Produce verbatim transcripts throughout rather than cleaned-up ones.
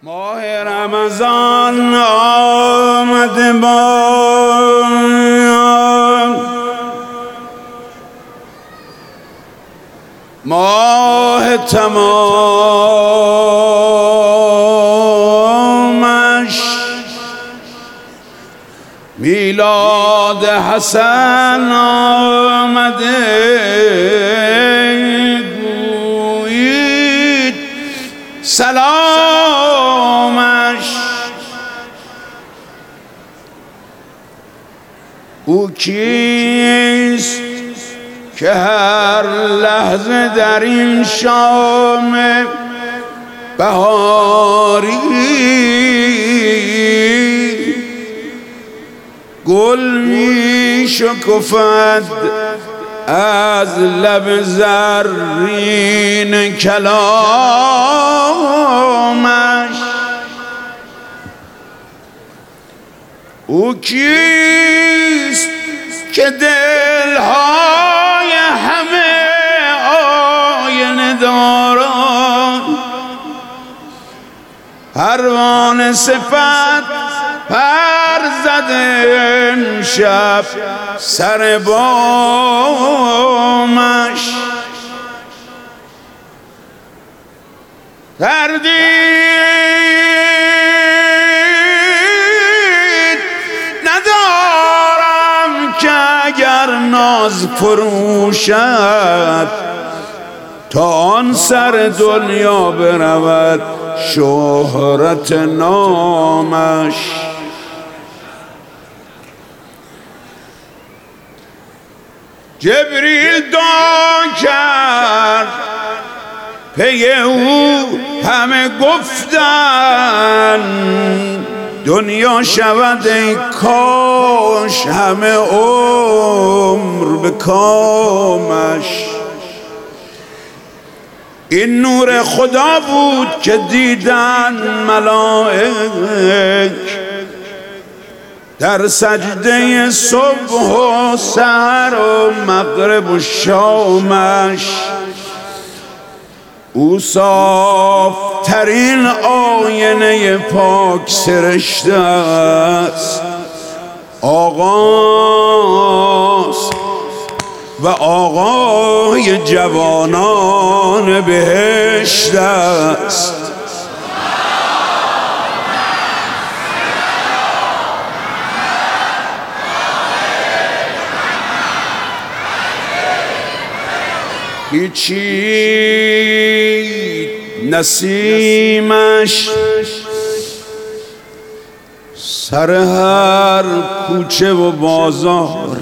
ماه رمضان آمد با ماه تمامش، میلاد حسن آمده، گویید سلامش. او کیست که هر لحظه در این شام بهاری گل می شکفد از لب زرین کلامش؟ او کیست که دلهای همه آینه داران پروانه صفت پر زده امشب سر بامش؟ تردید ندارم که اگر ناز فروشد تا آن سر دنیا برود شهرت نامش. جبریل دعا کرد پی او همه گفتن دنیا شود ای کاش همه عمر به کامش. این نور خدا بود که دیدن ملائک در سجده صبح و سحر و مغرب و شامش. او صاف ترین آینه پاک سرشته است، آغاز و آقای جوانان بهشت است. پیچید نسیمش سر هر کوچه و بازار،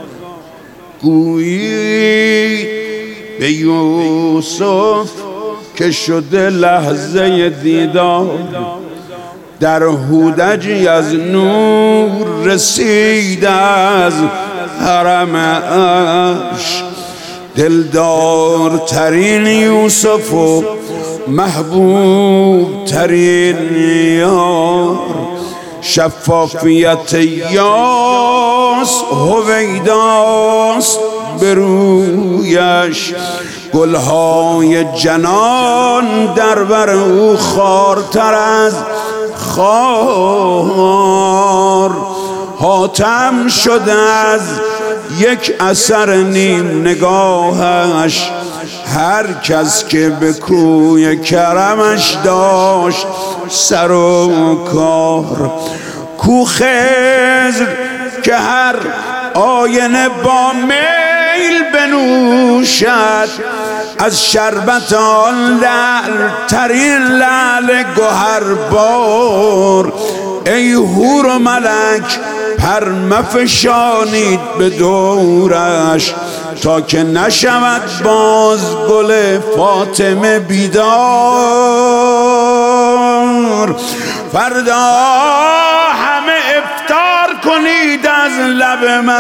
گویید به یوسف که شده لحظه دیدار، در هودجی از نور رسید از حرمش. دلدار ترین یوسف و محبوب ترین یار، شفافیت یاس هویداست برویش. گلهای جنان در بر او خارتر از خار، حاتم شده از یک اثر نیم نگاهش. هر کس که به کوی کرمش داشت سر و کار. کو خضر که هر آینه با میل بنوشد از شربت آن لعل ترین لعل گوهربار. ای حور و ملک پر مفشانید به دورش تا که نشود باز گل فاطمه بیدار. فردا همه افطار کنید از لب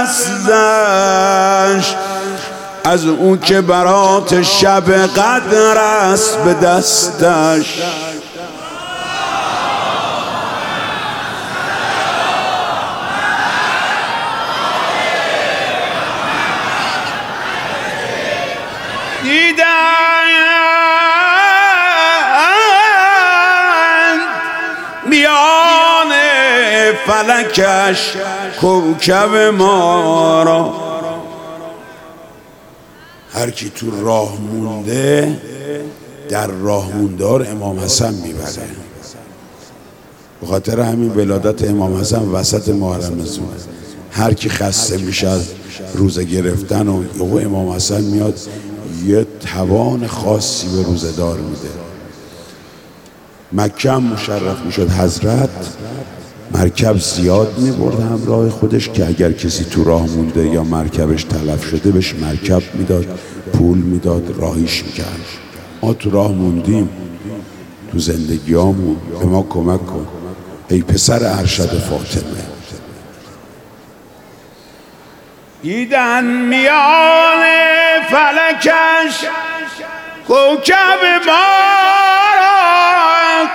مستش، از او که برات شب قدر است به دستش. دیدند فلکش کوکب ما را. هر کی تو راه مونده در راه موندار امام حسن میبره. به خاطر همین ولادت امام حسن وسط محرم زونه. هر کی خسته میشه روزه گرفتن و یهو امام حسن میاد یه توان خاصی به روزه دار میده. مکه هم مشرف میشد حضرت مرکب زیاد میبرد همراه خودش که اگر کسی تو راه مونده یا مرکبش تلف شده بهش مرکب میداد، پول میداد، راهیش میکرد. ما تو راه موندیم، تو زندگیامون به ما کمک کن ای پسر ارشد فاطمه. دیدن میان فلکش کوکب ما را،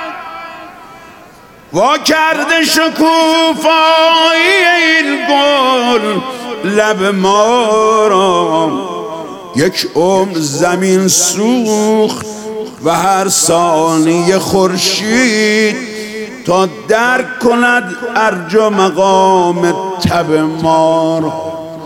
وا کرده شکوفایی این گل لب ما را. یک عمر زمین سوخت و هر ثانیه خورشید تا درک کند ارج و مقام تب ما را.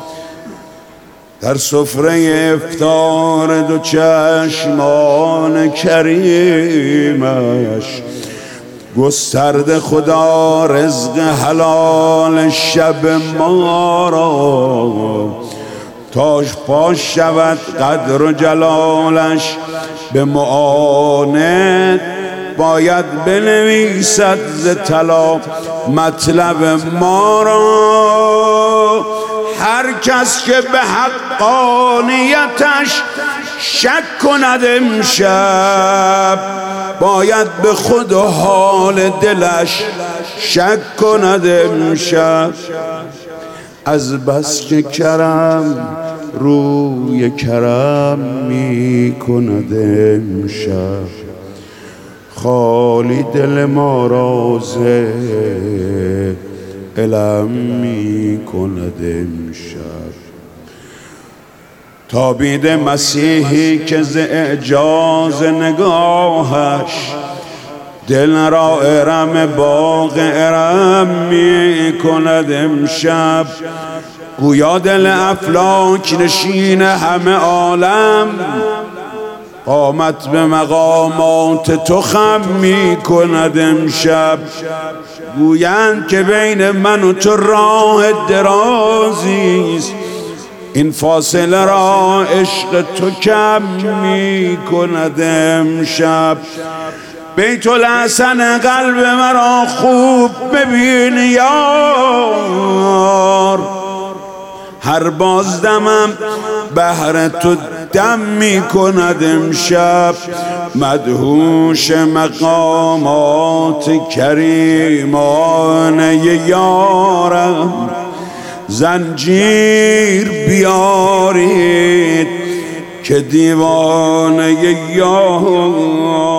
در سفره افطار دو چشمان کریمش گسترده خدا رزق حلال شب ما را. تاش پاش شود قدر و جلالش به معاند باید بنویسد ز طلا مطلب ما را. هر کس که به حقانیتش شک کند امشب باید به خود و حال دلش شک کند امشب. از بس که کرم روی کرم می کند امشب خالی دل ما را ز علم می کند امشب. تابیده مسیحی که ز اعجاز نگاهش دل را ارم باغ ارم می کند امشب. گویا دل افلاک نشین همه عالم قامت به مقامات تو خم می کند امشب. گویند که بین من و تو راه درازیست این فاصله را عشق تو کم می کند امشب. بیت الحسن قلب مرا خوب ببین یار، هر بازدمم بهر تو دم می کند امشب. مدهوش مقامات کریمانه یارم زنجیر بیارید که دیوانه یار